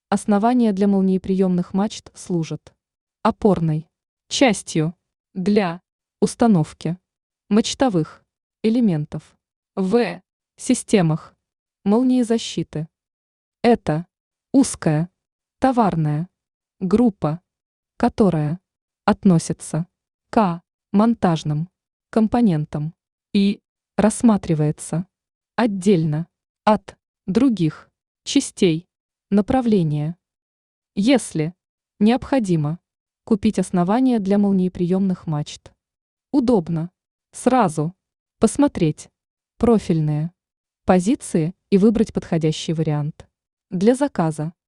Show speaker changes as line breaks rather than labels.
Основания для молниеприемных мачт служат опорной частью для установки мачтовых элементов в системах молниезащиты. Это узкая товарная группа, которая относится к монтажным компонентам и рассматривается отдельно от других частей направления. Если необходимо купить основания для молниеприемных мачт, удобно сразу посмотреть профильные позиции и выбрать подходящий вариант. Для заказа